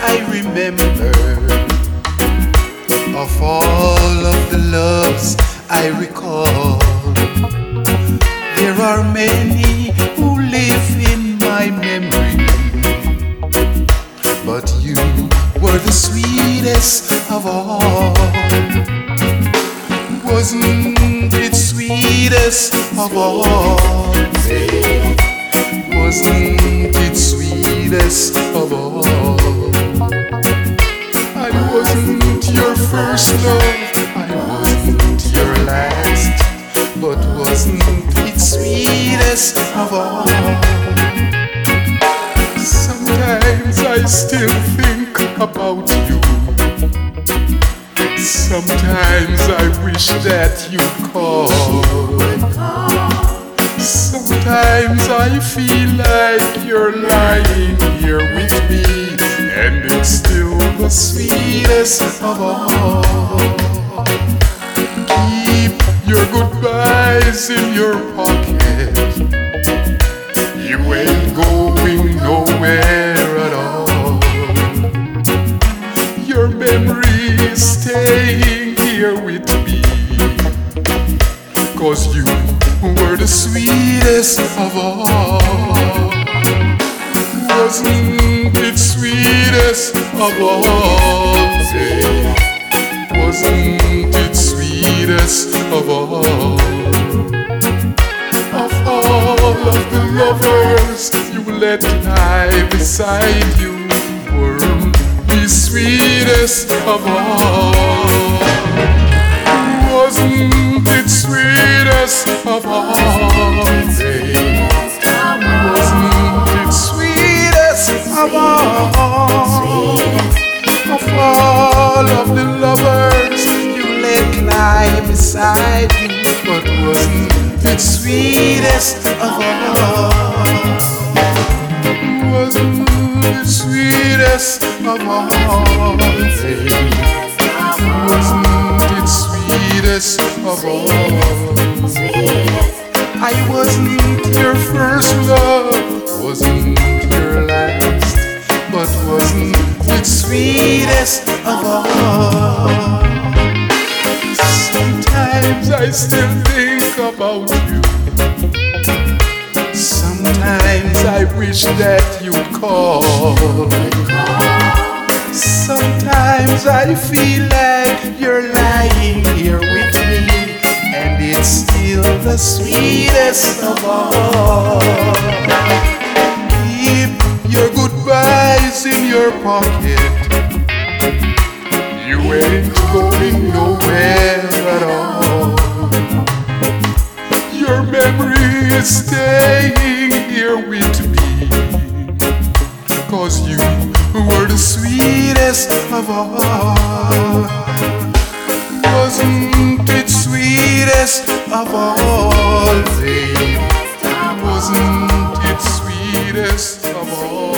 I remember of all of the loves I recall. There are many who live in my memory, but you were the sweetest of all. Wasn't it sweetest of all? Wasn't it sweetest of all? I wasn't your first love, I wasn't your last, but wasn't it sweetest of all? Sometimes I still think about you. Sometimes I wish that you'd call. Sometimes I feel like you're lying here with me, and it's still the sweetest of all. Keep your goodbyes in your pocket. You ain't going nowhere at all. Your memory is staying here with me, 'cause you were the sweetest of all. Wasn't it sweetest of all? Wasn't it sweetest of all? Of all of the lovers you let lie beside you, were the sweetest of all. Wasn't it sweetest of all? Wasn't it sweetest of all? Of all of the lovers you let lie beside you, but wasn't it sweetest of all? Wasn't it sweetest of all? Wasn't it sweetest of all? I wasn't your first love, wasn't your last, but wasn't it sweetest of all? Sometimes I still think about you. Sometimes I wish that you'd call. Sometimes I feel like you're lying here with me, and it's still the sweetest of all. Keep your goodbyes in your pocket. You ain't going nowhere at all. Your memory is staying here with me, 'cause you were the sweetest of all. Wasn't it sweetest of all? Wasn't it sweetest of all?